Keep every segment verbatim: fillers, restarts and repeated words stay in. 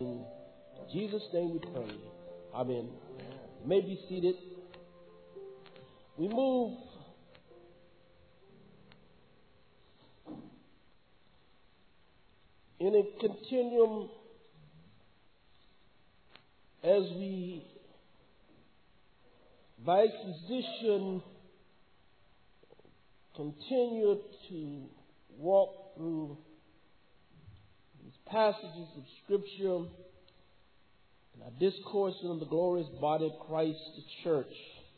In Jesus' name we pray. Amen. You may be seated. We move in a continuum as we, by exposition, continue to walk through these passages of Scripture and our discourse on the glorious body of Christ, the church.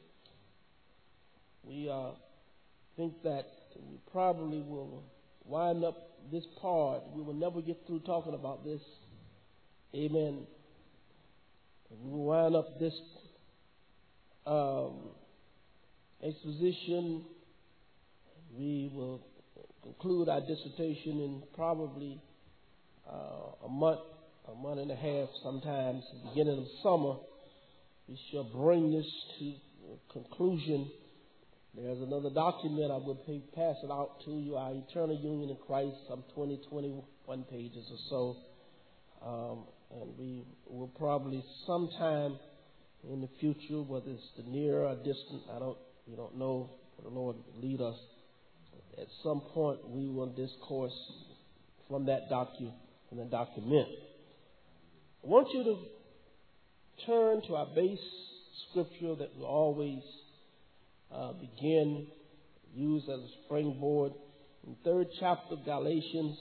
We uh, think that we probably will wind up this part. We will never get through talking about this. Amen. We will wind up this um, exposition. We will conclude our dissertation in probably uh, a month, a month and a half, sometimes at the beginning of summer. We shall bring this to conclusion. There's another document I will pass it out to you, our Eternal Union in Christ, some twenty, twenty-one pages or so. Um, and we will probably sometime in the future, whether it's the near or distant, I don't, we don't know, where the Lord will lead us. At some point, we will discourse from that docu, from the document. I want you to turn to our base scripture that we always uh, begin, use as a springboard. In the third chapter of Galatians,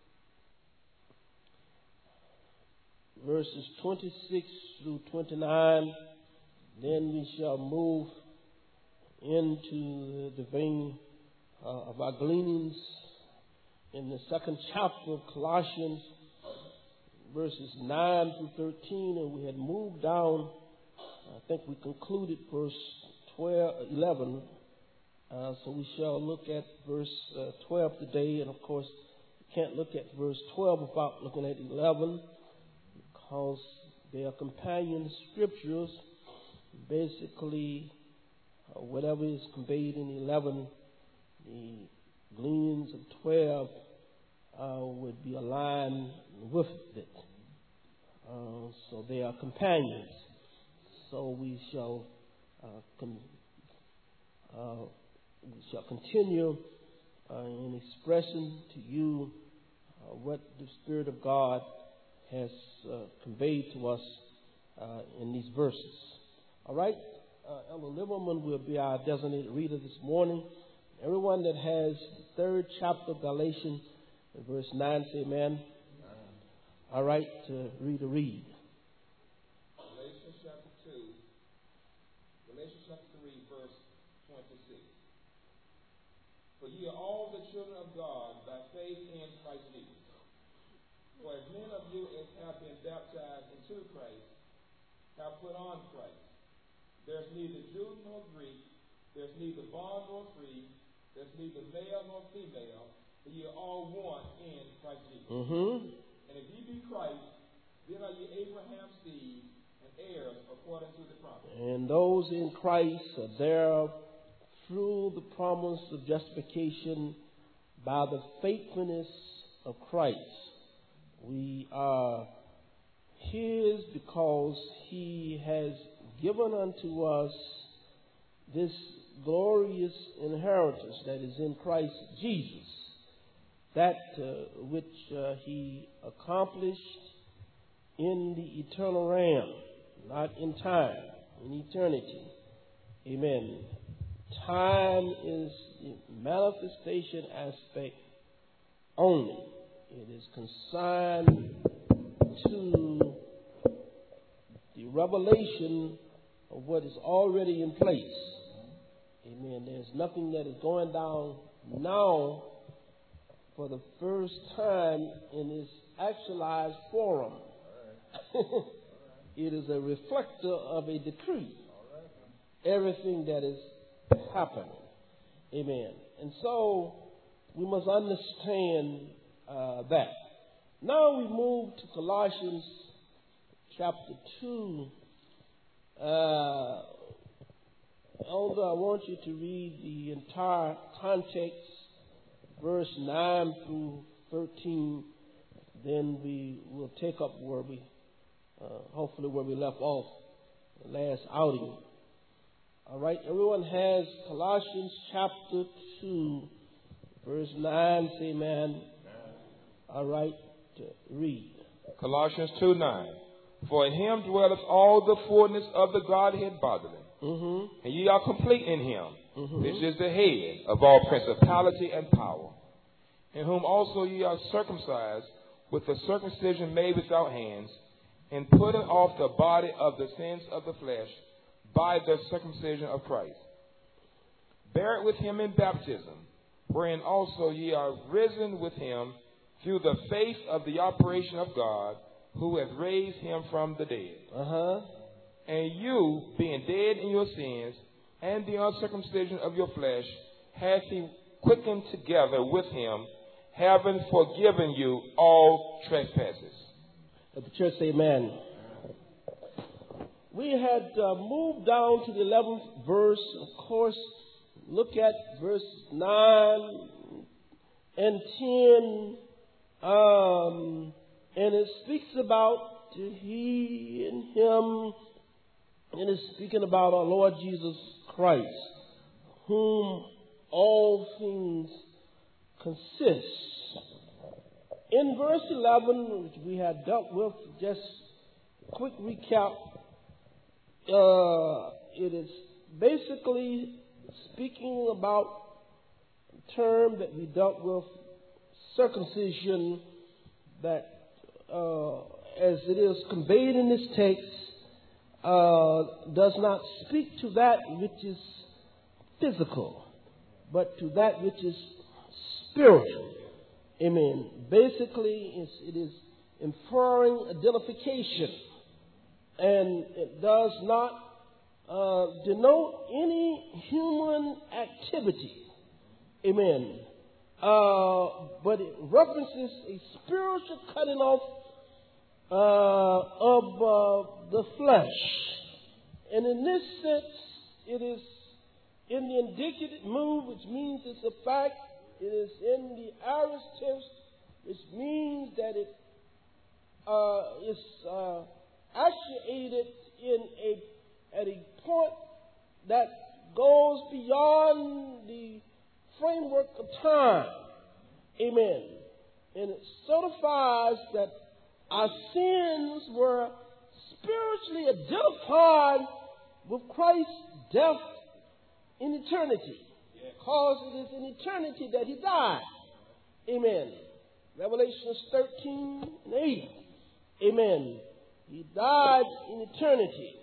verses twenty-six through twenty-nine. Then we shall move into the vein uh, of our gleanings in the second chapter of Colossians, verses nine through thirteen. And we had moved down, I think we concluded verse twelve, eleven. Uh, so we shall look at verse uh, twelve today. And of course, you can't look at verse twelve without looking at eleven, because they are companion scriptures. Basically, uh, whatever is conveyed in eleven, the gleanings of twelve uh, would be aligned with it. Uh, so they are companions. So we shall uh, con- uh, we shall continue uh, in expressing to you uh, what the Spirit of God has uh, conveyed to us uh, in these verses. All right? Uh, Elder Liverman will be our designated reader this morning. Everyone that has the third chapter of Galatians, verse nine, say amen. Amen. All right, to read a read. Galatians chapter two, Galatians chapter three, verse twenty-six. For ye are all the children of God by faith in Christ Jesus. For as many of you as have been baptized into Christ have put on Christ. There's neither Jew nor Greek, there's neither bond nor free, there's neither male nor female, but ye are all one in Christ Jesus. Mm-hmm. And if ye be Christ, then are ye Abraham's seed and heirs according to the promise. And those in Christ are there through the promise of justification by the faithfulness of Christ. We are His because He has given unto us this glorious inheritance that is in Christ Jesus, that uh, which uh, He accomplished in the eternal realm, not in time, in eternity. Amen. Time is the manifestation aspect only. It is consigned to the revelation of what is already in place. Amen. There's nothing that is going down now for the first time in its actualized forum. It is a reflector of a decree. Everything that is happening. Amen. And so we must understand uh, that. Now we move to Colossians chapter two. Uh, Elder, I want you to read the entire context, verse nine through thirteen. Then we will take up where we uh, hopefully where we left off the last outing. All right, everyone has Colossians chapter two, verse nine. Say amen. All right, read. Colossians two nine. For in him dwelleth all the fullness of the Godhead bodily. Mm-hmm. And ye are complete in him, Mm-hmm. which is the head of all principality and power. In whom also ye are circumcised with the circumcision made without hands, and putting off the body of the sins of the flesh by the circumcision of Christ. Buried with him in baptism, wherein also ye are risen with him through the faith of the operation of God, who hath raised him from the dead. Uh-huh. And you, being dead in your sins, and the uncircumcision of your flesh, hath he quickened together with him, having forgiven you all trespasses. Let the church say amen. We had uh, moved down to the eleventh verse. Of course, look at verse nine and ten. Um, and it speaks about he and him, and it's speaking about our Lord Jesus Christ, whom all things consist. In verse eleven, which we had dealt with, just a quick recap, uh, it is basically speaking about a term that we dealt with, circumcision, that uh, as it is conveyed in this text, uh, does not speak to that which is physical, but to that which is spiritual. Amen. Basically, it's, it is inferring identification, and it does not uh, denote any human activity. Amen. Uh, but it references a spiritual cutting off uh, of uh, the flesh. And in this sense, it is in the indicative mood, which means it's a fact. It is in the aorist tense, which means that it uh, is uh, actuated in a at a point that goes beyond the framework of time. Amen. And it certifies that our sins were spiritually identified with Christ's death in eternity. Because it is in eternity that he died. Amen. Revelations thirteen and eight. Amen. He died in eternity.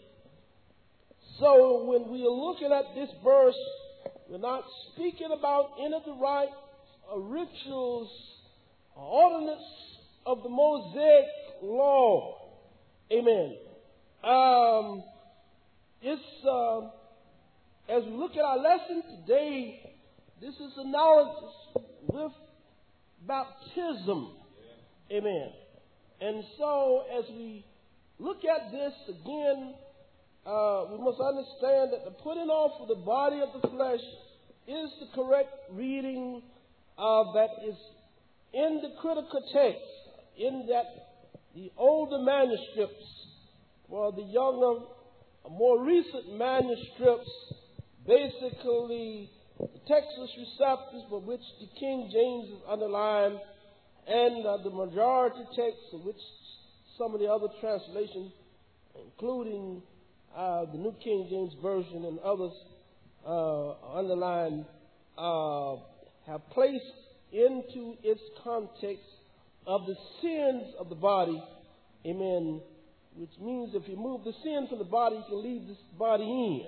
So when we are looking at this verse, we're not speaking about any of the rites or rituals or ordinances of the Mosaic law. Amen. Um, it's, uh, as we look at our lesson today, this is analogous with baptism. Amen. And so as we look at this again, Uh, we must understand that the putting off of the body of the flesh is the correct reading uh, that is in the critical text, in that the older manuscripts, or the younger, more recent manuscripts, basically the Textus Receptus, for which the King James is underlined, and uh, the majority text, for which some of the other translations, including Uh, the New King James Version and others uh, underlined, uh, have placed into its context of the sins of the body. Amen. Which means if you move the sin from the body, you can leave this body in.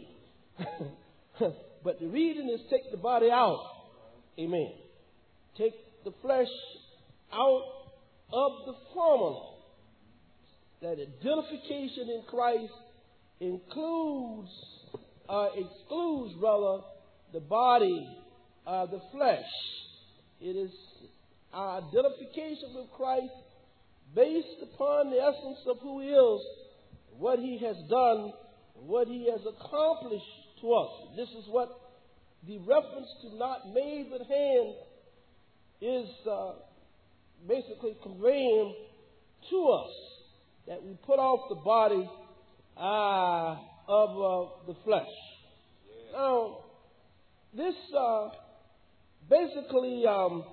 But the reading is take the body out. Amen. Take the flesh out of the formula. That identification in Christ includes, uh, excludes rather, the body, uh, the flesh. It is our identification with Christ based upon the essence of who he is, what he has done, what he has accomplished to us. This is what the reference to not made with hand is uh, basically conveying to us. that we put off the body uh, of uh, the flesh. Yeah. Now, this uh, basically um,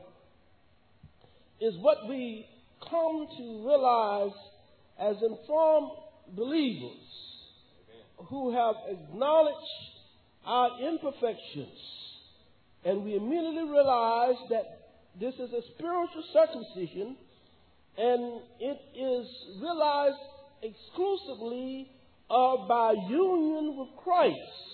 is what we come to realize as informed believers who have acknowledged our imperfections. And we immediately realize that this is a spiritual circumcision, and it is realized exclusively uh, by union with Christ.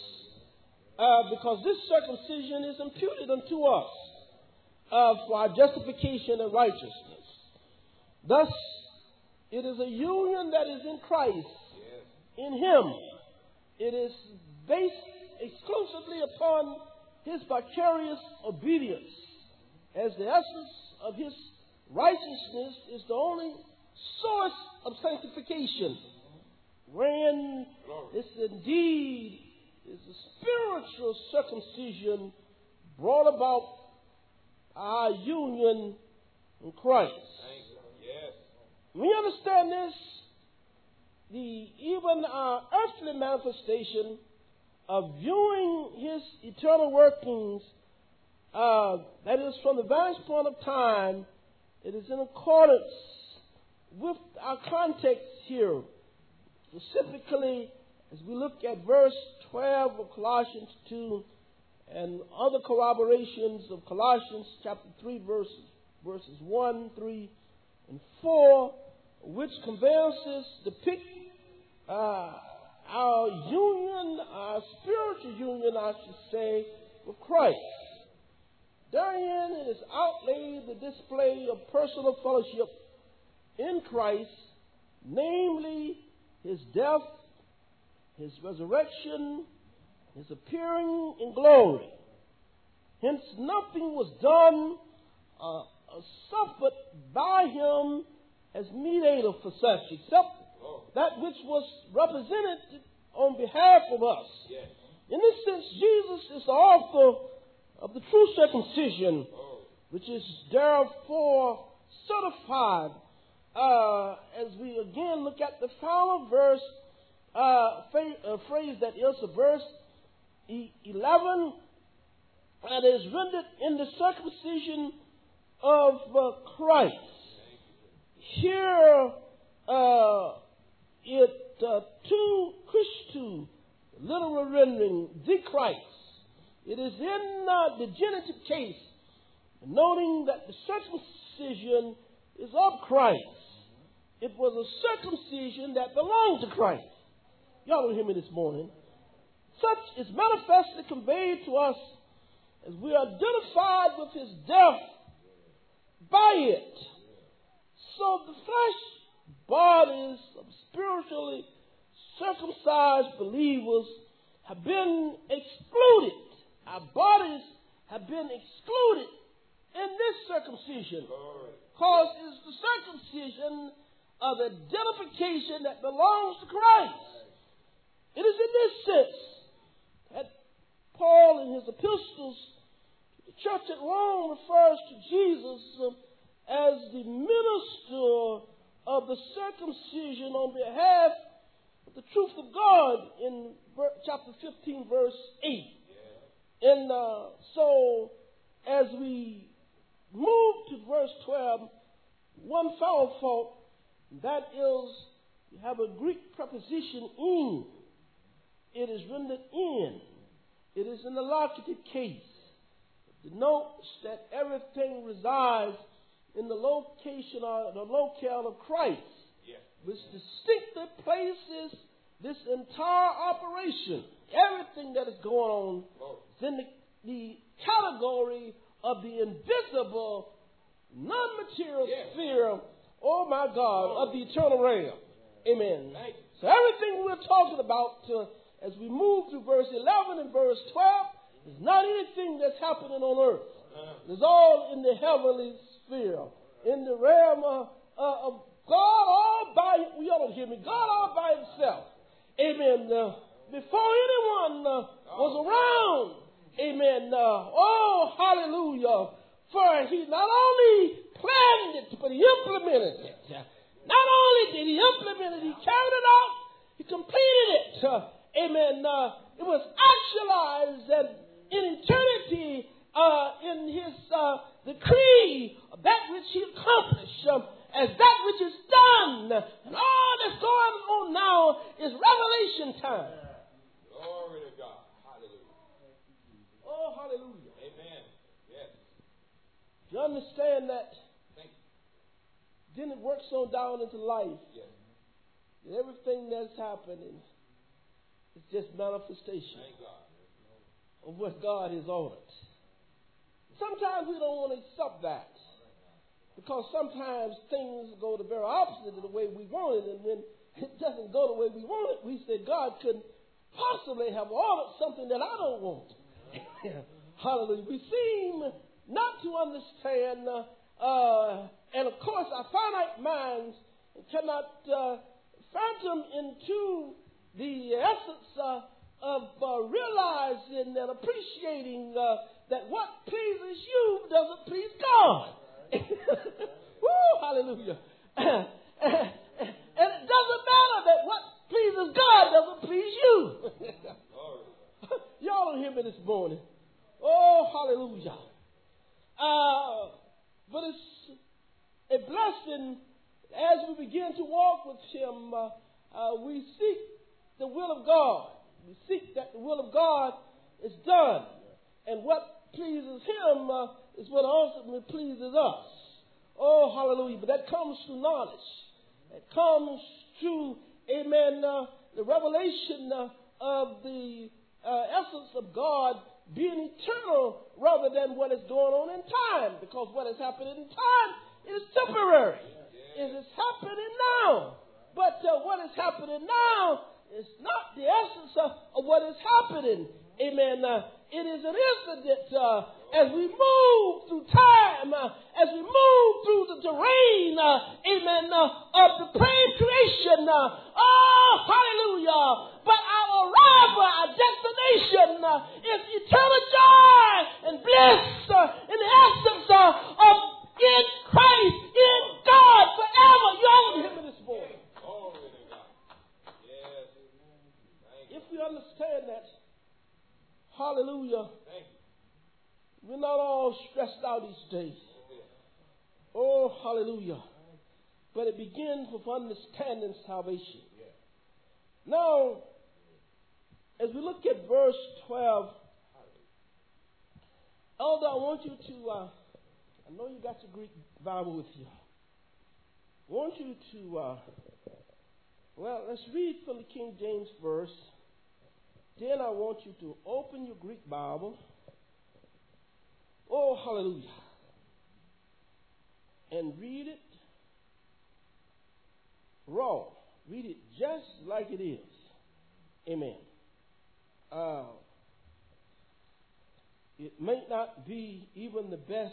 Uh, because this circumcision is imputed unto us uh, for our justification and righteousness. Thus, it is a union that is in Christ, in Him. It is based exclusively upon His vicarious obedience, as the essence of His righteousness is the only source of sanctification, wherein this indeed is a spiritual circumcision brought about our union in Christ. Yes. We understand this, the even our earthly manifestation of viewing His eternal workings, uh, that is from the vantage point of time, it is in accordance with our context here. Specifically, as we look at verse twelve of Colossians two and other corroborations of Colossians chapter three, verses, verses one, three, and four, which conveyances depict uh, our union, our spiritual union, I should say, with Christ. Therein it is outlaid the display of personal fellowship in Christ, namely His death, His resurrection, His appearing in glory. Hence nothing was done uh, or suffered by Him as mediator for such, except that which was represented on behalf of us. Yes. In this sense, Jesus is the author of the true circumcision, which is therefore certified uh, as we again look at the final verse, uh, fa- uh, phrase that is verse eleven, that is rendered in the circumcision of uh, Christ. Here, uh, it uh, to Christu, literal rendering, the Christ. It is in uh, the genitive case, noting that the circumcision is of Christ. It was a circumcision that belonged to Christ. Y'all don't hear me this morning. Such is manifestly conveyed to us as we are identified with His death by it. So the flesh bodies of spiritually circumcised believers have been excluded. Our bodies have been excluded in this circumcision. Because it's the circumcision of identification that belongs to Christ. It is in this sense that Paul in his epistles to the church at Rome refers to Jesus uh, as the minister of the circumcision on behalf of the truth of God in chapter fifteen, verse eight. Yeah. And uh, so, as we move to verse twelve, one foul fault, that is, you have a Greek preposition in. It is rendered in. It is in the locative case. It denotes that everything resides in the location or the locale of Christ, yeah, which distinctly places this entire operation, everything that is going on, is in the, the category of the invisible, non-material yeah. sphere, oh my God, of the eternal realm. Amen. So everything we're talking about uh, as we move through verse eleven and verse twelve is not anything that's happening on earth. It's all in the heavenly sphere, in the realm of, uh, of God all by, you don't hear me, God all by Himself. Amen. Uh, before anyone uh, was around, amen. Uh, oh, hallelujah. For He not only planned it, but He implemented it. Not only did He implement is done. And all that's going on now is revelation time. Glory to God. Hallelujah. Oh, hallelujah. Amen. Yes. You understand that? Thank you. Then it works on down into life. Yes. And everything that's happening is just manifestation Thank God. of what God has ordered. Sometimes we don't want to accept that, because sometimes things go the very opposite of the way we want it, and when it doesn't go the way we want it, we say God couldn't possibly have ordered something that I don't want. Hallelujah. We seem not to understand, uh, uh, and of course our finite minds cannot uh, fathom into the essence uh, of uh, realizing and appreciating uh, that what pleases you doesn't please God. Woo, hallelujah. And it doesn't matter that what pleases God doesn't please you. Y'all don't hear me this morning. Oh, hallelujah. Uh, but it's a blessing as we begin to walk with Him. Uh, uh, we seek the will of God. We seek that the will of God is done. And what pleases Him uh, is what ultimately pleases us. Oh, hallelujah. But that comes through knowledge. It comes through, amen, uh, the revelation uh, of the uh, essence of God being eternal rather than what is going on in time. Because what is happening in time is temporary. It is happening now. But uh, what is happening now is not the essence of, of what is happening. Amen. Uh, it is an incident uh, as we move through time, uh, as we move through the terrain, uh, amen, uh, of the plane creation. Uh, oh, hallelujah. But our arrival, our destination uh, is eternal joy and bliss uh, in the essence uh, of in Christ, in God, forever. You all hear me this morning. If we understand that, hallelujah, we're not all stressed out each day. Oh, hallelujah. But it begins with understanding salvation. Now, as we look at verse twelve, Elder, I want you to, uh, I know you got your Greek Bible with you. I want you to, uh, well, let's read from the King James verse. Then I want you to open your Greek Bible. Oh, hallelujah. And read it raw. Read it just like it is. Amen. Uh, it may not be even the best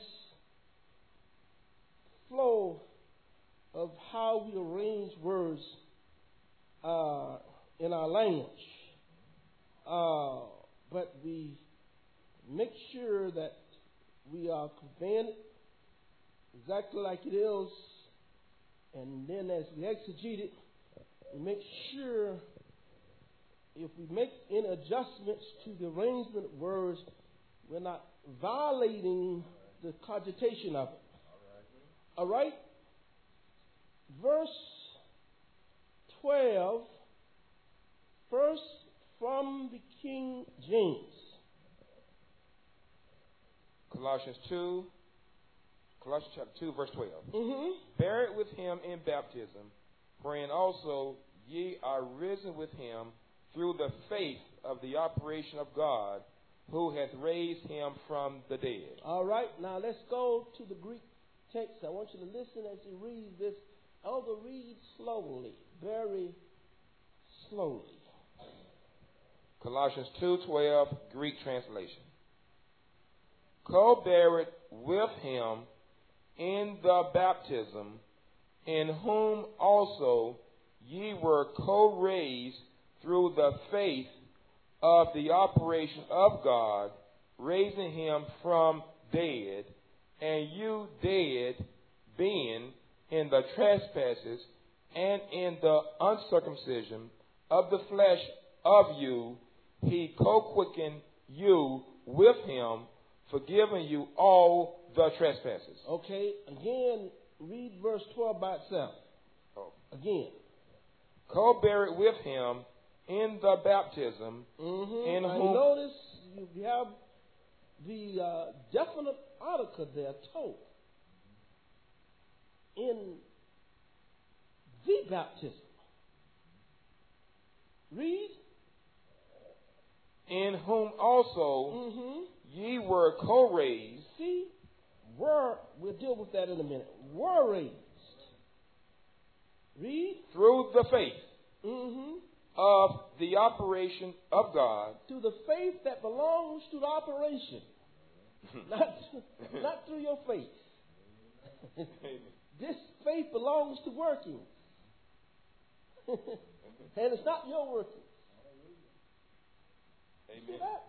flow of how we arrange words uh, in our language. Uh, but we make sure that we are conveying it exactly like it is, and then as we exegete it, we make sure if we make any adjustments to the arrangement of words, we're not violating the cogitation of it. All right? Verse twelve, first from the King James. Colossians two, Colossians chapter two, verse twelve. Mm-hmm. Buried with him in baptism, wherein also ye are risen with him through the faith of the operation of God, who hath raised him from the dead. All right, now let's go to the Greek text. I want you to listen as he reads this. Elder, read slowly, very slowly. Colossians two twelve, Greek translation. Co-buried with him in the baptism, in whom also ye were co-raised through the faith of the operation of God, raising him from dead, and you dead, being in the trespasses and in the uncircumcision of the flesh of you, he co-quickened you with him, forgiving you all the trespasses. Okay, again, read verse twelve by itself. Again. Co-buried with him in the baptism, Mm-hmm. in now, whom... you notice you have the uh, definite article there, told. In the baptism. Read. In whom also Mm-hmm. ye were co-raised. See, were, we'll deal with that in a minute. Were raised. Read. Through the faith Mm-hmm. of the operation of God. To the faith that belongs to the operation. not, not through your faith. This faith belongs to working. And it's not your working. Amen. See that?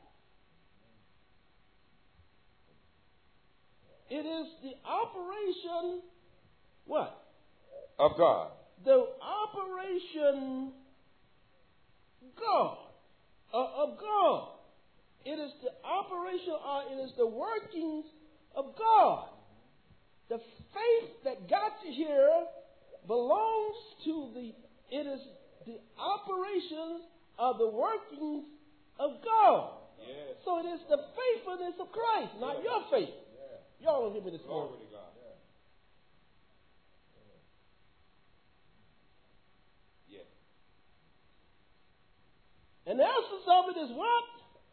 It is the operation, what? Of God. The operation God, uh, of God. It is the operation, or it is the workings of God. The faith that got you here belongs to the, it is the operations of the workings of God. Yes. So it is the faithfulness of Christ, not Yes. your faith. Yes. Y'all don't hear me this Glory morning. to God. Yes. And the essence of it is what?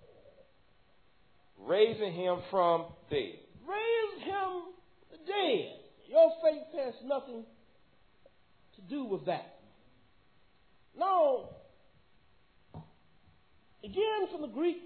Raising him from dead. Raise him the dead. Your faith has nothing to do with that. Now, again from the Greek,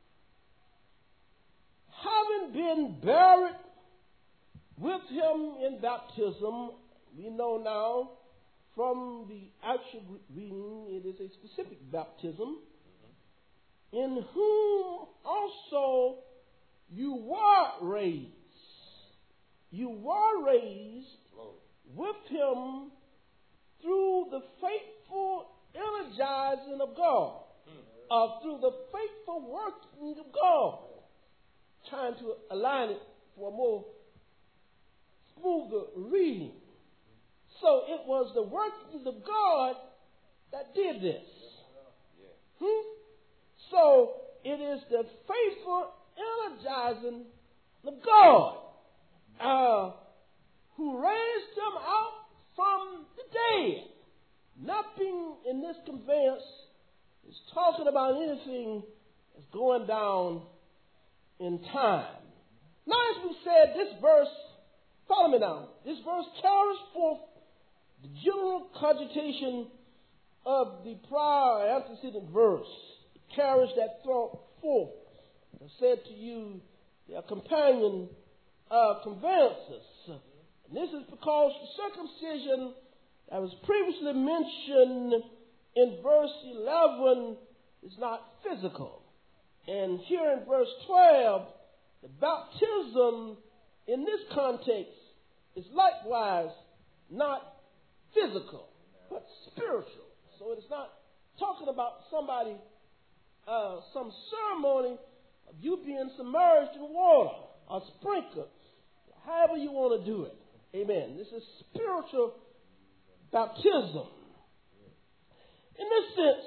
having been buried with him in baptism, we know now from the actual reading, it is a specific baptism, in whom also you were raised. You were raised with him through the faithful energizing of God, uh, through the faithful working of God. Trying to align it for a more smoother reading. So it was the workings of God that did this. Hmm? So it is the faithful energizing of God uh, who raised him out from the dead. Nothing in this conveyance is talking about anything that's going down in time. Now, as we said, this verse, follow me now, this verse carries forth the general cogitation of the prior antecedent verse. It carries that thought forth. I said to you, they are companion uh, conveyances. And this is because the circumcision that was previously mentioned in verse eleven is not physical. And here in verse twelve, the baptism in this context is likewise not physical, but spiritual. So it is not talking about somebody, uh, some ceremony of you being submerged in water or sprinkled, however you want to do it. Amen. This is spiritual baptism. In this sense,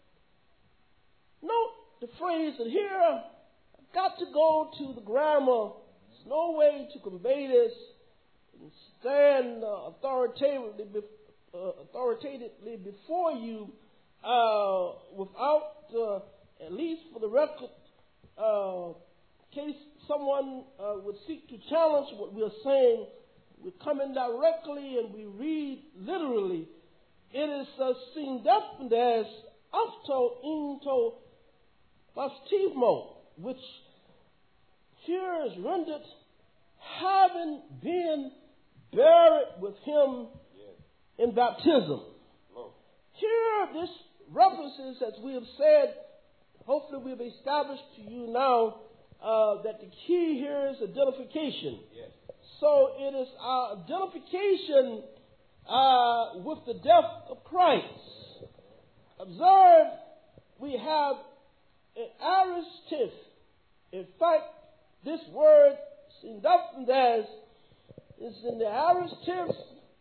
note the phrase that here, I've got to go to the grammar. There's no way to convey this and stand uh, authoritatively, be, uh, authoritatively before you uh, without, uh, at least for the record, uh, in case someone uh, would seek to challenge what we're saying, we come in directly and we read literally. It is uh, seen defined as afto into baptismo, which here is rendered having been buried with him in baptism. Here, this references, as we have said, hopefully we have established to you now uh, that the key here is identification. Yes. So it is our identification uh, with the death of Christ. Observe, we have an aristif. In fact, this word, defined as, is in the aristif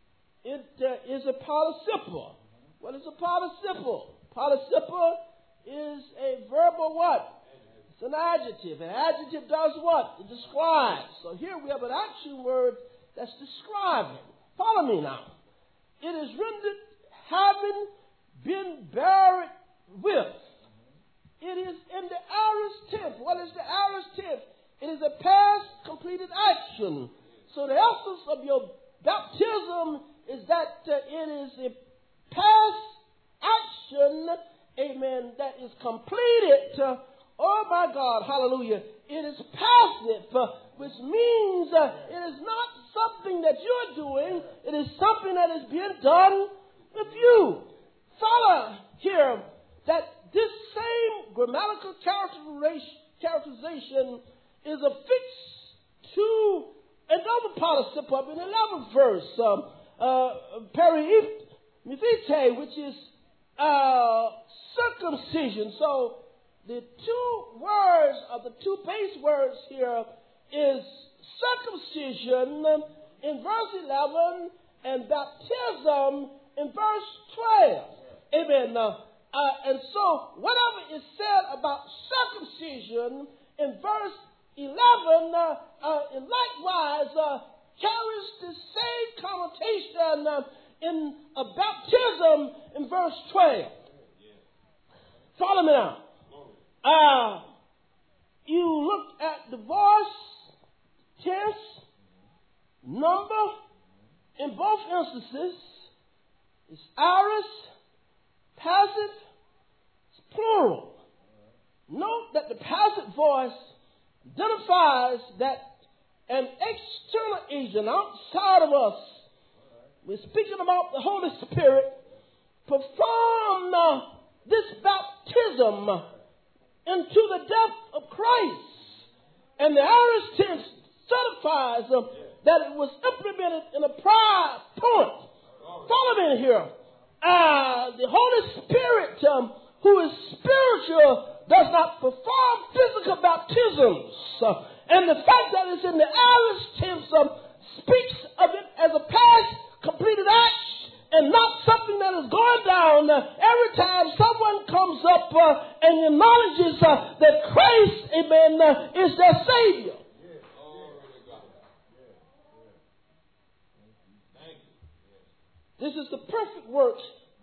it uh, is a participle. What is a participle? Participle is a verbal what? It's an adjective. An adjective does what? It describes. So here we have an action word that's describing. Follow me now. It is rendered having been buried with. It is in the aorist tense. What is the aorist tense? It is a past completed action. So the essence of your baptism is that uh, it is a past action, amen, that is completed. Uh, oh my God, hallelujah. It is passive, uh, which means uh, it is not something that you're doing. It is something that is being done with you. Follow here that this same grammatical characterization is affixed to another participle in the eleventh verse, um, uh, perimethite, which is uh, circumcision. So the two words, of the two base words here, is circumcision in verse eleven and baptism in verse twelve. Amen. Uh, uh, and so whatever is said about circumcision in verse eleven, uh, uh, and likewise uh, carries the same connotation uh, in a baptism in verse twelve. Follow me now. Uh, you look at the voice, tense, number. In both instances, it's aorist, passive, it's plural. Note that the passive voice identifies that an external agent outside of us, we're speaking about the Holy Spirit, performed uh, this baptism into the death of Christ. And the aorist tense certifies uh, that it was implemented in a prior point. Follow me here. Uh, the Holy Spirit, um, who is spiritual, does not perform physical baptisms. Uh, and the fact that it's in the aorist tense um, speaks of it as a past completed act and not something that is going down uh, every time someone comes up uh, and acknowledges uh, that Christ, amen, uh, is their Savior. This is the perfect work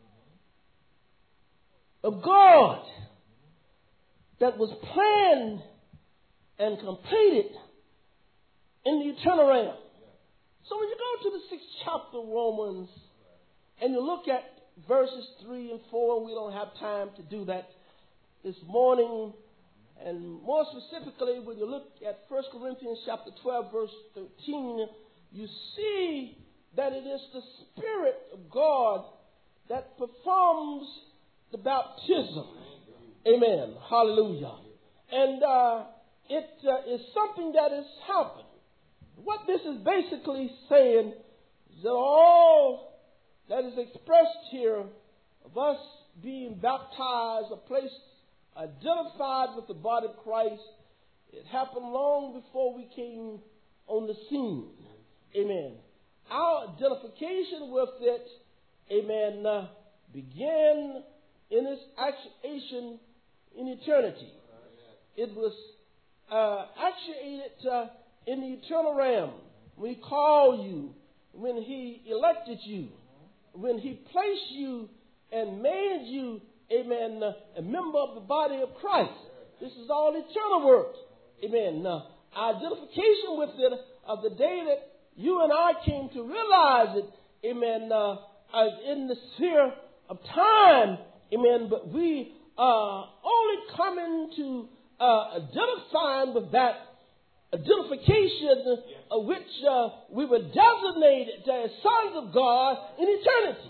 of God that was planned and completed in the eternal realm. So when you go to the sixth chapter of Romans and you look at verses three and four, and we don't have time to do that this morning, and more specifically when you look at First Corinthians chapter twelve, verse thirteen, you see that it is the Spirit of God that performs the baptism. Amen. Hallelujah. And uh, it uh, is something that is happening. What this is basically saying is that all that is expressed here of us being baptized, a place identified with the body of Christ, it happened long before we came on the scene. Amen. Our identification with it, amen, uh, began in its actuation in eternity. It was uh, actuated uh, in the eternal realm. When He called you, when He elected you, when He placed you and made you, amen, uh, a member of the body of Christ. This is all eternal work. Amen. Uh, our identification with it of the day that you and I came to realize it, amen, uh, uh, in the sphere of time, amen, but we are only coming to uh, identifying with that identification of which uh, we were designated as sons of God in eternity.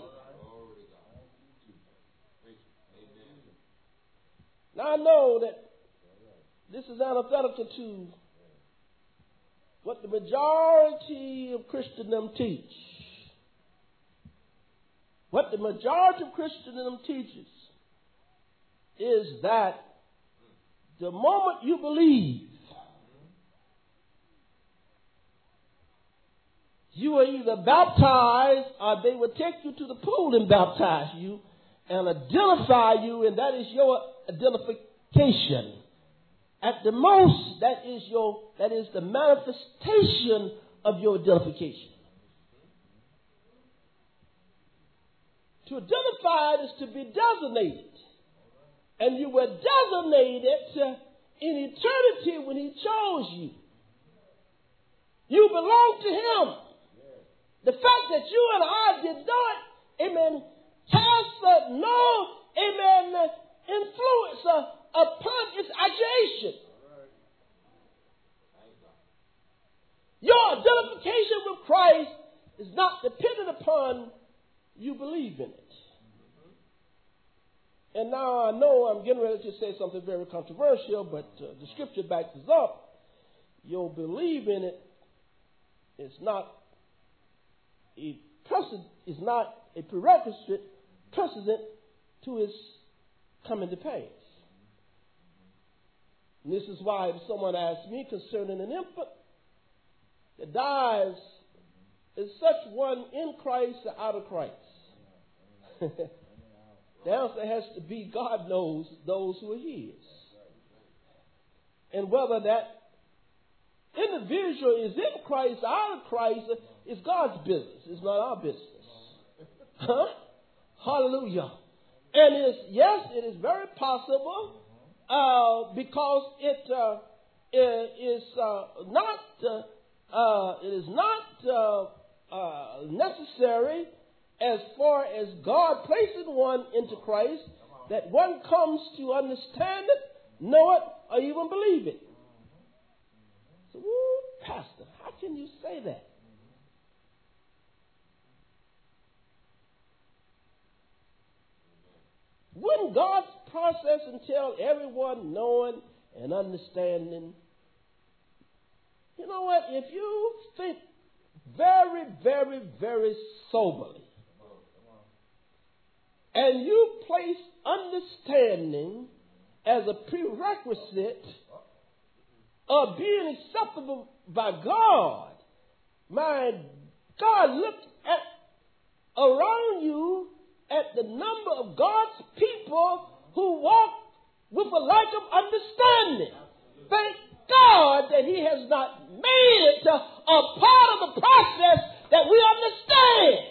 Now I know that this is antithetical to what the majority of Christendom teach. What the majority of Christendom teaches is that the moment you believe, You are either baptized or they will take you to the pool and baptize you and identify you, and that is your identification. At the most, that is your that is the manifestation of your identification. To identify is to be designated. And you were designated in eternity when he chose you. You belong to him. The fact that you and I did not, amen, cast uh, no, amen, influence uh, upon its actuation. Your identification with Christ is not dependent upon you believe in it. And now I know I'm getting ready to say something very controversial, but uh, the scripture backs us up. Your believe in it is not a precedent, is not a prerequisite precedent to its coming to pass. And this is why if someone asks me concerning an infant that dies, is such one in Christ or out of Christ? The answer has to be God knows those who are his. And whether that individual is in Christ or out of Christ is God's business. It's not our business. Huh? Hallelujah. And it's, yes, it is very possible uh, because it uh, is uh, not uh, uh, it is not uh, uh, necessary as far as God placing one into Christ that one comes to understand it, know it, or even believe it. So, woo, Pastor, how can you say that? Wouldn't God's process entail everyone knowing and understanding? You know what? If you think very, very, very soberly, and you place understanding as a prerequisite of being acceptable by God, my God, look at around you at the number of God's people who walk with a lack of understanding. Thank God that he has not made it a, a part of the process that we understand.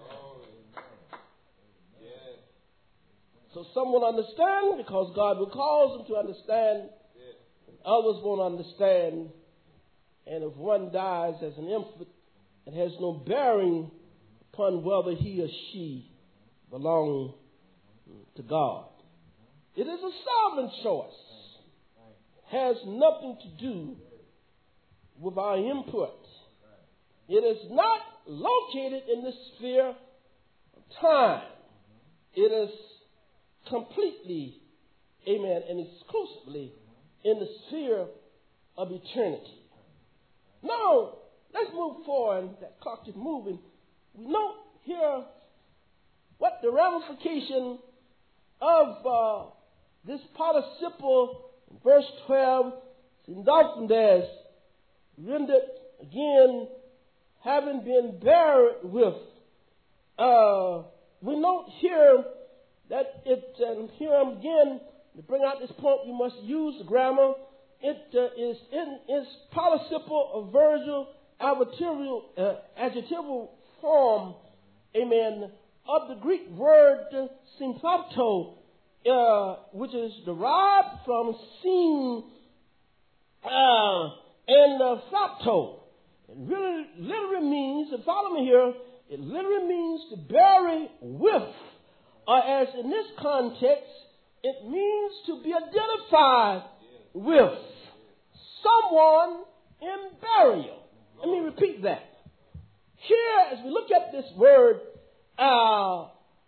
So some will understand because God will cause them to understand. Others won't understand. And if one dies as an infant, it has no bearing upon whether he or she belong to God. It is a sovereign choice. Has nothing to do with our input. It is not located in the sphere of time. It is completely, amen, and exclusively in the sphere of eternity. Now, let's move forward. That clock is moving. We note here what the ramification of uh, this participle in verse twelve, Sindophendes, rendered again, having been buried with. Uh, we note here that it, and here again, to bring out this point, we must use the grammar. It uh, is in its participle of verbal adjectival, uh, adjectival form, amen, of the Greek word symphato, uh, which is derived from syn uh, and uh, phapto. It really literally means, and follow me here, it literally means to bury with. Or as in this context, it means to be identified with someone in burial. Let me repeat that. Here, as we look at this word, uh,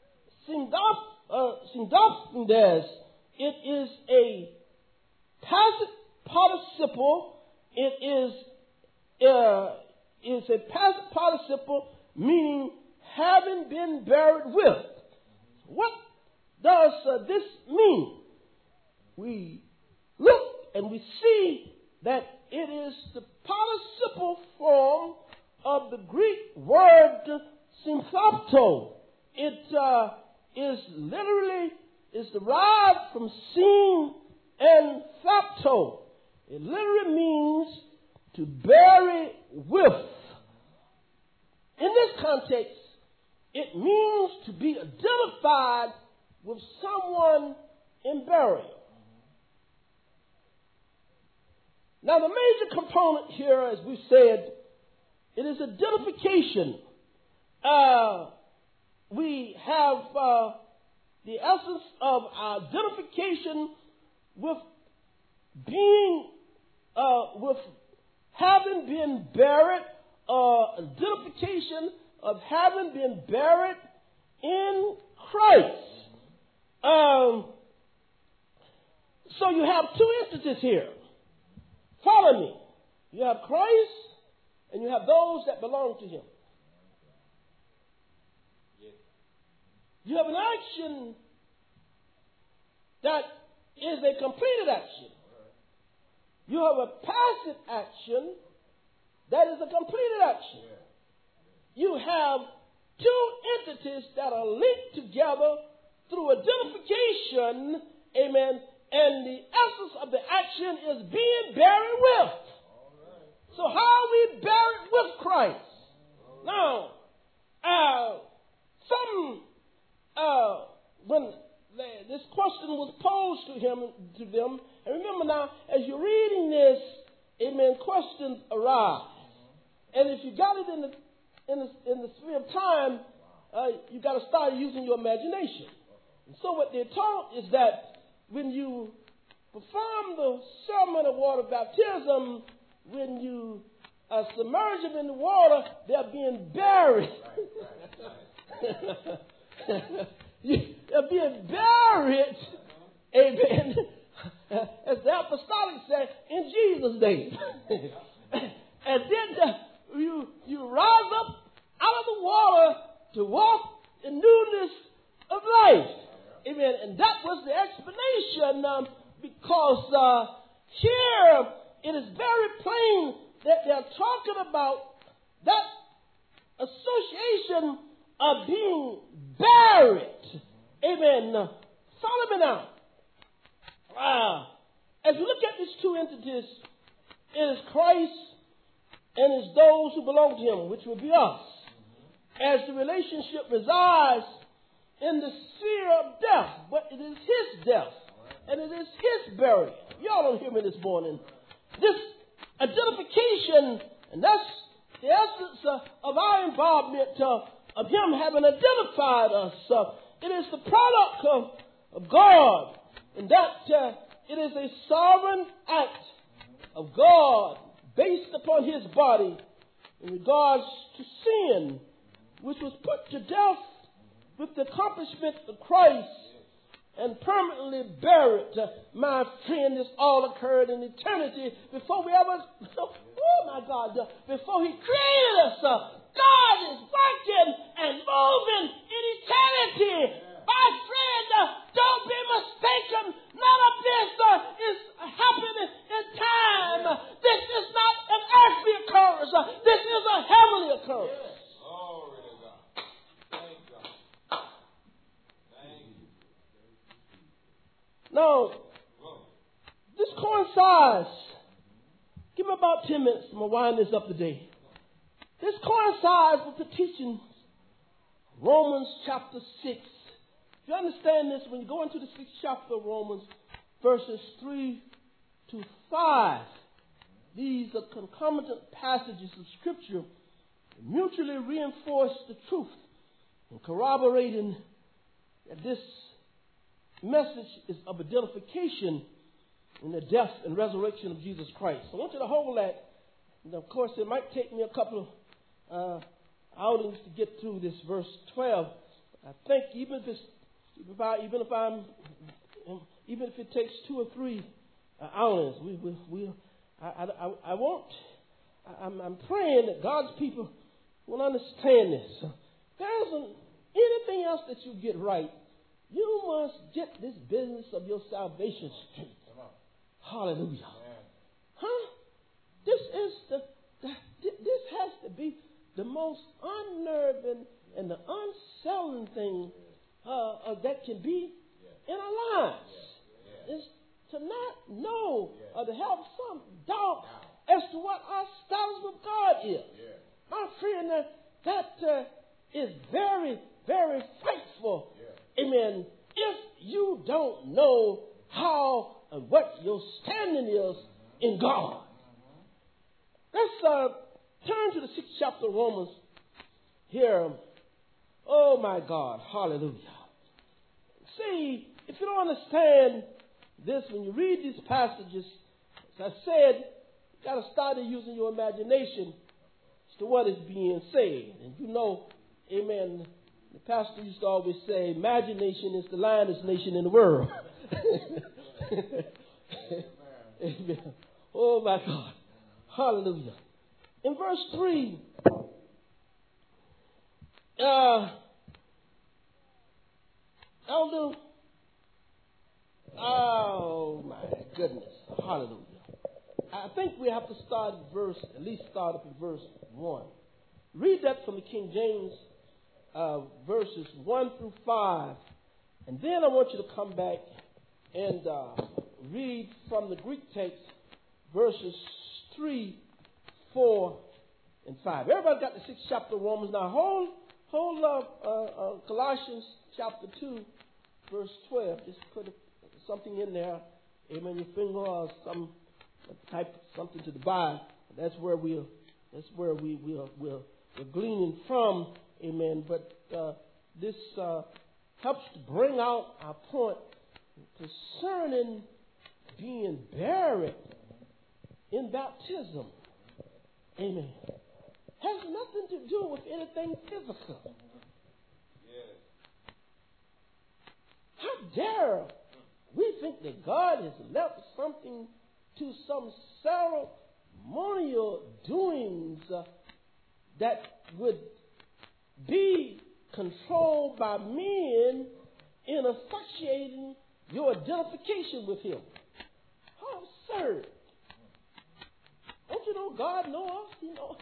Sindophendes, it is a passive participle. It is, uh, it's a passive participle, meaning having been buried with. What does uh, this mean? We look and we see that it is the participle form of the Greek word synthopto. It uh, is literally is derived from seen and thopto. It literally means to bury with. In this context, it means to be identified with someone in burial. Now, the major component here, as we said, it is identification. Uh, we have uh, the essence of identification with being, uh, with having been buried, uh, identification of having been buried in Christ. Um, so you have two instances here. Follow me. You have Christ and you have those that belong to him. You have an action that is a completed action. You have a passive action that is a completed action. You have two entities that are linked together through identification, amen, and the essence of the action is being buried with. So how are we buried with Christ? Now, uh, some, uh, when they, this question was posed to him, to them, and remember now, as you're reading this, amen, questions arise. And if you got it in the in the, in the sphere of time, uh, you got to start using your imagination. And so what they're taught is that when you perform the ceremony of water baptism, when you uh, submerge them in the water, they're being buried. They're being buried, amen, as the apostolic said, in Jesus' name. And then the, you, you rise up out of the water to walk in newness of life. Amen. And that was the explanation um, because uh, here it is very plain that they're talking about that association of being buried. Amen. Uh, follow me now. Uh, as we look at these two entities, it is Christ and it's those who belong to him, which will be us. As the relationship resides in the sphere of death, but it is his death and it is his burial. Y'all don't hear me this morning. This identification, and that's the essence uh, of our involvement, uh, of him having identified us. Uh, it is the product of, of God, and that uh, it is a sovereign act of God based upon his body in regards to sin, which was put to death with the accomplishment of Christ and permanently buried. Uh, my friend, this all occurred in eternity before we ever, oh my God, uh, before he created us. Uh, God is working and moving in eternity. My friend, uh, don't be mistaken. None of this uh, is happening in time. Uh, this is not an earthly occurrence. Uh, this is a heavenly occurrence. Now, this coincides. Give me about ten minutes. I'm going to wind this up today. This coincides with the teachings of Romans chapter six. If you understand this, when you go into the sixth chapter of Romans, verses three to five, these are concomitant passages of Scripture that mutually reinforce the truth and corroborating that this message is of identification in the death and resurrection of Jesus Christ. I want you to hold that. And of course, it might take me a couple of uh, outings to get through this verse twelve. I think even if it's, if I, even if I'm, even if it takes two or three uh, outings, we, we, we I, I, I won't. I, I'm, I'm praying that God's people will understand this. There isn't anything else that you get right. You must get this business of your salvation straight. Hallelujah. Huh? This is the, the this has to be the most unnerving and the unsettling thing uh, uh, that can be in our lives is to not know or to have some doubt as to what our status with God is. My friend, uh, that uh, is very, very frightful. Amen. If you don't know how and what your standing is in God. Let's uh, turn to the sixth chapter of Romans here. Oh, my God. Hallelujah. See, if you don't understand this, when you read these passages, as I said, you got to start using your imagination as to what is being said. And you know, amen, the pastor used to always say, imagination is the lioness nation in the world. Amen. Oh, my God. Hallelujah. In verse three, uh, Elder, oh, my goodness. Hallelujah. I think we have to start at verse, at least start up at verse one. Read that from the King James, uh, verses one through five. And then I want you to come back and uh, read from the Greek text, verses three, four, and five. Everybody got the sixth chapter of Romans. Now hold, hold up uh, uh, Colossians chapter two, verse twelve. Just put something in there. Amen. Your finger or some type something to the Bible. That's where we're. That's where we we're, we're, we're gleaning from. Amen. But uh, this uh, helps to bring out our point concerning being buried in baptism. Amen. Has nothing to do with anything physical. Yes. How dare we think that God has left something to some ceremonial doings uh, that would be controlled by men in associating your identification with Him. How absurd. Don't you know God knows us? You know,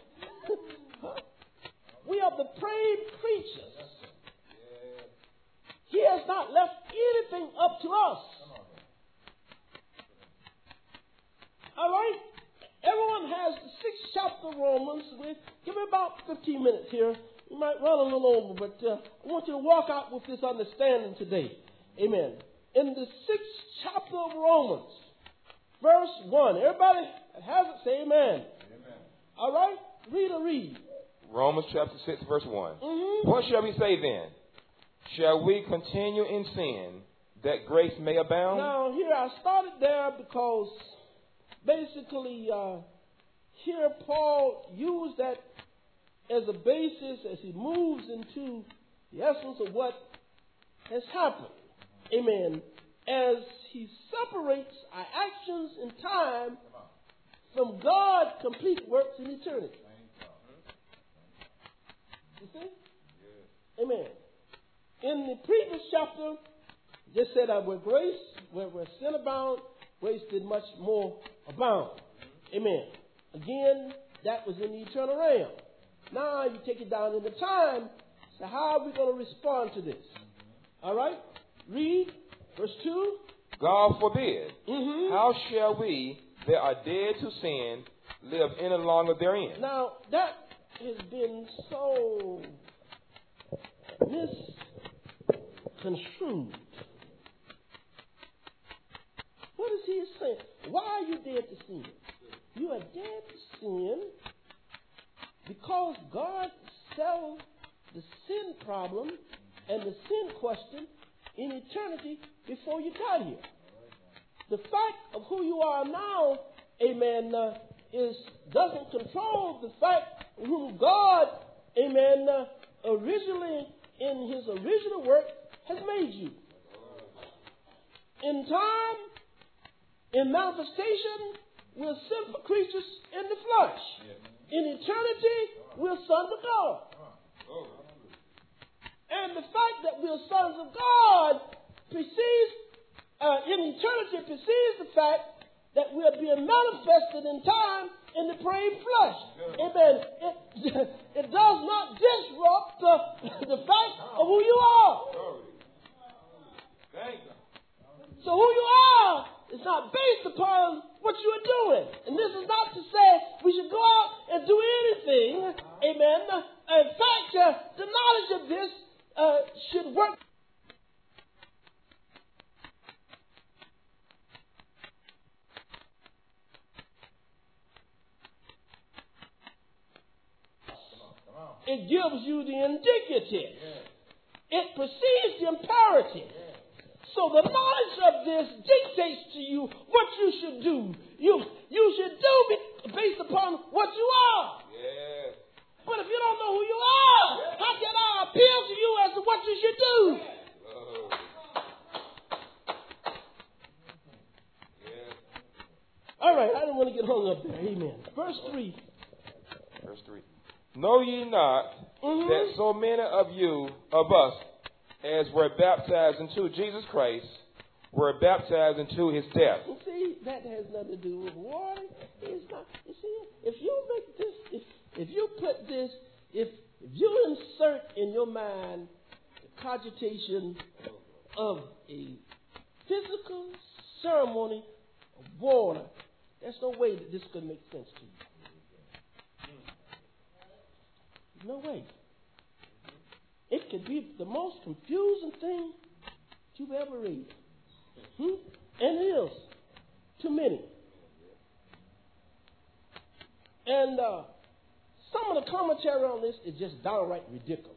we are the depraved creatures. He has not left anything up to us. All right? Everyone has the sixth chapter of Romans. We give me about fifteen minutes here. We might run a little over, but uh, I want you to walk out with this understanding today. Amen. In the sixth chapter of Romans, verse one. Everybody that has it, say amen. Amen. All right? Read or read. Romans chapter six, verse one. Mm-hmm. What shall we say then? Shall we continue in sin that grace may abound? Now, here I started there because basically uh, here Paul used that as a basis as he moves into the essence of what has happened. Amen. As he separates our actions in time from God's complete works in eternity. You see? Amen. In the previous chapter, just said that where grace, where, where sin abound, grace did much more abound. Amen. Again, that was in the eternal realm. Now you take it down in the time. So how are we going to respond to this? All right? Read verse two. God forbid. Mm-hmm. How shall we that are dead to sin live any longer therein? Now, that has been so misconstrued. What is he saying? Why are you dead to sin? You are dead to sin because God settled the sin problem and the sin question in eternity before you got here. The fact of who you are now, amen, uh, is doesn't control the fact of who God, amen, uh, originally in His original work has made you. In time, in manifestation, we're sinful creatures in the flesh. In eternity, we're sons of God. And the fact that we're sons of God precedes, uh, in eternity, precedes the fact that we're being manifested in time in the praying flesh. Amen. It, it does not disrupt the, the fact of who you are. So who you are is not based upon what you are doing. And this is not to say we should go out and do anything. Amen. In fact, uh, the knowledge of this uh, should work. It gives you the indicative. It precedes the imperative. So the knowledge of this dictates to you what you should do. You you should do based upon what you are. Yes. But if you don't know who you are, how can I appeal to you as to what you should do? Oh. Yes. All right, I didn't want to get hung up there. Amen. Verse three. Verse three. Know ye not Mm-hmm. that so many of you, of us, as were baptized into Jesus Christ, were baptized into his death? You see, that has nothing to do with water. It's not. You see, if you make this, if if you put this, if if you insert in your mind the cogitation of a physical ceremony of water, there's no way that this could make sense to you. No way. It could be the most confusing thing you've ever read. Hmm? And it is to many. And uh, some of the commentary on this is just downright ridiculous.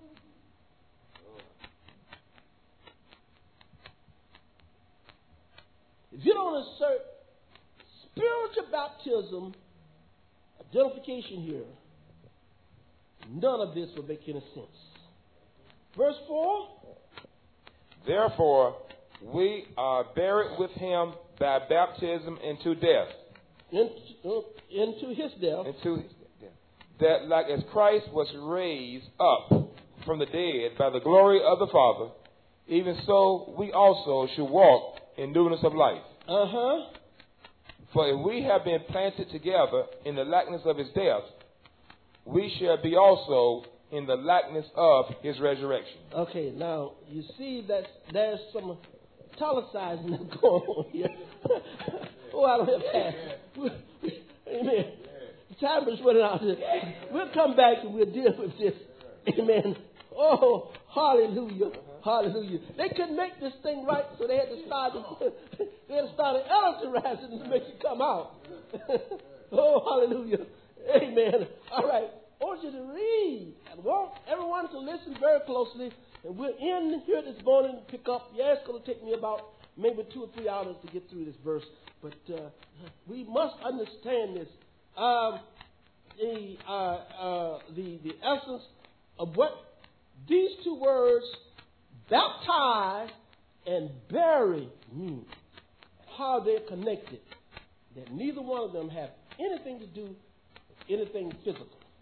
If you don't assert spiritual baptism identification here, none of this will make any sense. Verse four. Therefore, we are buried with him by baptism into death. Into, uh, into his death. Into his death. That like as Christ was raised up from the dead by the glory of the Father, even so we also should walk in newness of life. Uh-huh. For if we have been planted together in the likeness of his death, we shall be also in the likeness of his resurrection. Okay, now you see that there's some italicizing that's going on here. Oh, I don't have time. Amen. Time is running out. We'll come back and we'll deal with this. Amen. Oh, hallelujah. Hallelujah. They couldn't make this thing right, so they had to start they had to start electrolyzing to make it come out. Oh, hallelujah. Amen. All right. I want you to read. I want everyone to listen very closely. And we're in here this morning to pick up. Yeah, it's going to take me about maybe two or three hours to get through this verse. But uh, we must understand this. Um, the, uh, uh, the, the essence of what these two words, baptize and bury, mean. How they're connected. That neither one of them have anything to do with anything physical.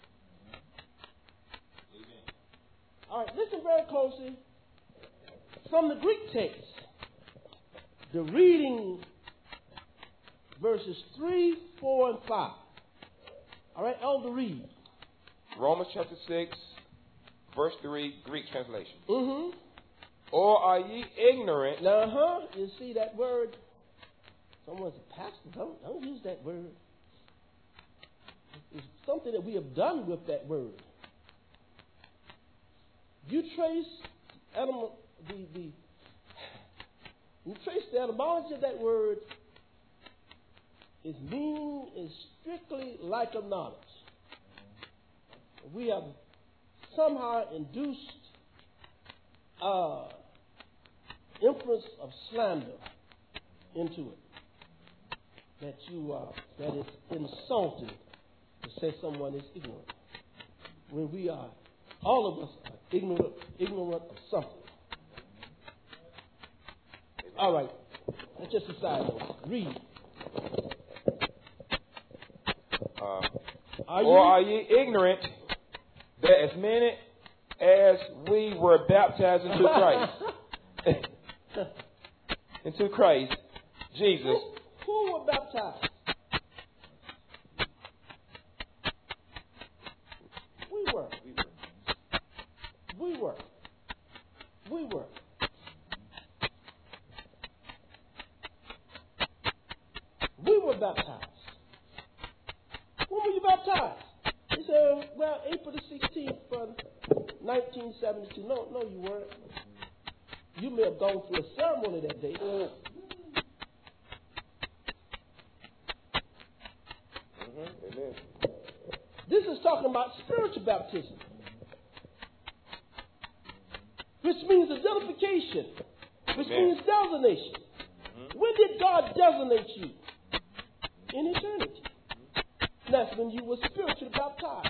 All right, listen very closely. From the Greek text, the reading verses three, four, and five. All right, Elder, read. Romans chapter six, verse three, Greek translation. Mm-hmm. Or are ye ignorant? Uh-huh. You see that word? Someone's a pastor. Don't, don't use that word. It's something that we have done with that word. You trace animal, the, the, you trace the etymology of that word, its meaning is strictly lack of knowledge. We have somehow induced uh, inference of slander into it. That you uh, that is insulting to say someone is ignorant. When we are, all of us are ignorant, ignorant of something. All right, that's just a side note. Read. Uh, Are you? or are ye ignorant that as many as we were baptized into Christ, into Christ Jesus? Who, who were baptized? seventy-two. No, no, you weren't. You may have gone through a ceremony that day. Mm-hmm. Amen. This is talking about spiritual baptism, which means identification, which Amen. means designation. Mm-hmm. When did God designate you? In eternity. Mm-hmm. That's when you were spiritually baptized.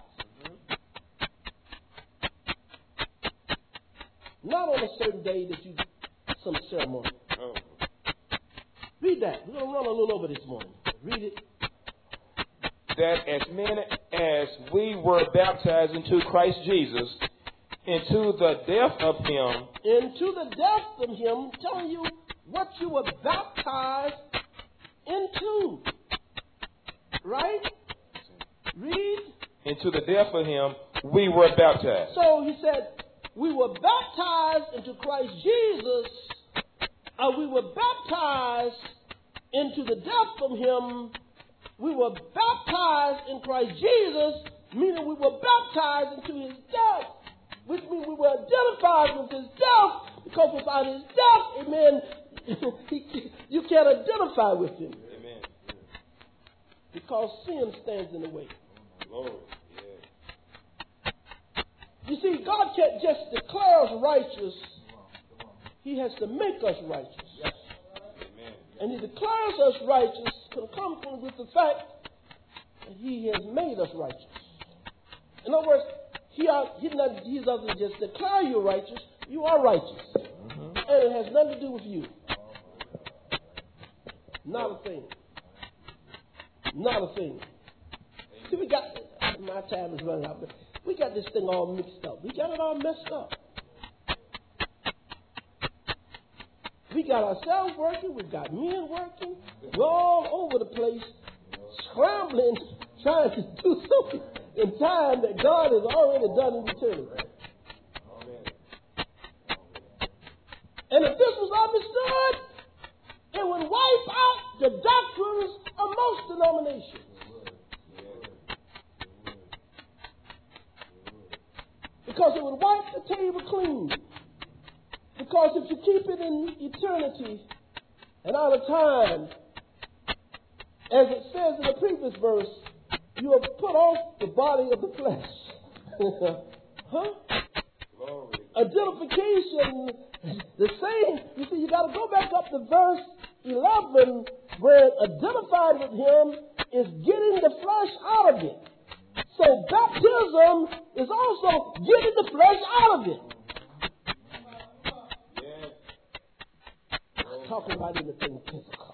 Not on a certain day that you some ceremony. Oh. Read that. We're going to run a little over this morning. Read it. That as many as we were baptized into Christ Jesus, into the death of him. Into the death of him, telling you what you were baptized into. Right? Read. Into the death of him, we were baptized. So he said, we were baptized into Christ Jesus, and we were baptized into the death of him. We were baptized in Christ Jesus, meaning we were baptized into his death, which means we were identified with his death, because without his death, amen, he, you can't identify with him. Amen. Because sin stands in the way. Lord. You see, God can't just declare us righteous. He has to make us righteous. Yes. Amen. And he declares us righteous concomitant with the fact that he has made us righteous. In other words, he, are, he, not, he doesn't just declare you righteous. You are righteous. Mm-hmm. And it has nothing to do with you. Not a thing. Not a thing. See, we got, my time is running out. We got this thing all mixed up. We got it all messed up. We got ourselves working. We got men working. We're all over the place, scrambling, trying to do something in time that God has already done in eternity. And if this was understood, it would wipe out the doctrines of most denominations. Because it would wipe the table clean. Because if you keep it in eternity and out of time, as it says in the previous verse, you have put off the body of the flesh. Huh? Glory. Identification, the same. You see, you got to go back up to verse eleven, where identified with him is getting the flesh out of it. So baptism is also getting the flesh out of it. Yeah. I'm talking about anything physical.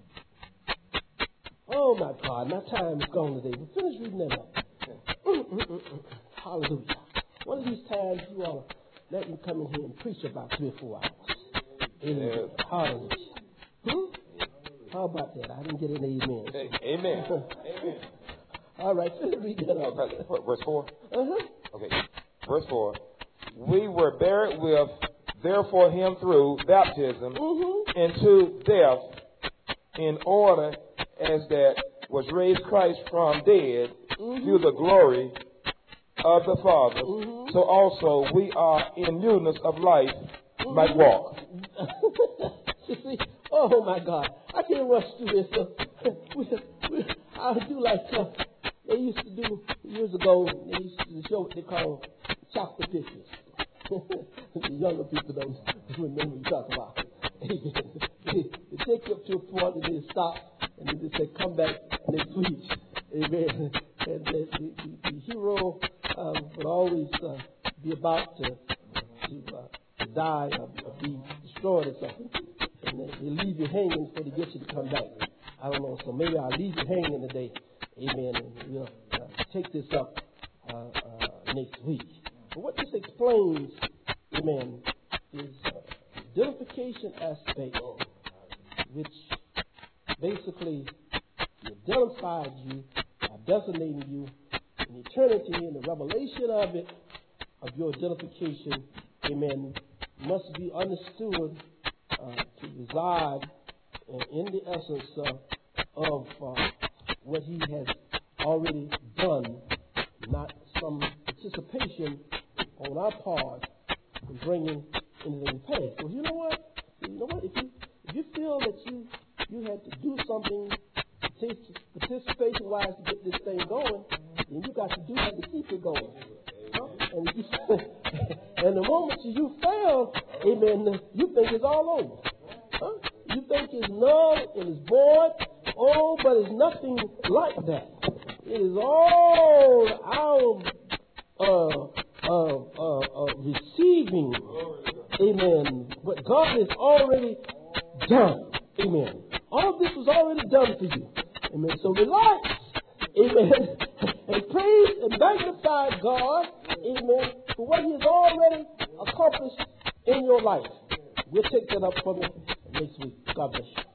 Oh my God, my time is gone today. We'll finish reading that up. Mm-mm-mm-mm. Hallelujah. One of these times you all let me come in here and preach about three or four hours. Amen. Hallelujah. Hmm? How about that? I didn't get an amen. Hey, amen. Amen. All right, finish reading that up. Verse four? Uh-huh. Okay. Verse four. We were buried with, therefore, him through baptism mm-hmm. into death, in order as that was raised Christ from dead mm-hmm. through the glory of the Father, mm-hmm. so also we are in newness of life mm-hmm. might walk. You see, oh my God, I can't rush through this. So we, we, I do like uh, they used to do years ago. They used to show what they call chocolate pictures. The younger people don't remember what you talk about. they, they take you up to a point and they stop and then they say, "Come back," and they preach. Amen. And the, the, the, the hero um, would always uh, be about to, to, uh, to die or, or be destroyed or something. And they, they leave you hanging so they get you to come back. I don't know. So maybe I'll leave you hanging today. Amen. And we'll uh, take this up uh, uh, next week. But what this explains, amen, is uh, the identification aspect, which basically identified you, uh, designating you in eternity, and the revelation of it, of your identification, amen, must be understood uh, to reside uh, in the essence uh, of uh, what he has already done, not some participation on our part and bringing anything to pass. So you know what? You know what? If you if you feel that you you had to do something participation wise to get this thing going, then you got to do that to keep it going. Huh? And you, and the moment you fail, amen, you think it's all over. Huh? You think it's null and it's void. Oh, but it's nothing like that. It is all our uh, uh, uh, uh, receiving, amen, what God has already done. Amen. All this was already done for you. Amen. So relax. Amen. And praise and magnify God. Amen. For what He has already accomplished in your life. We'll take that up for the next week. God bless you.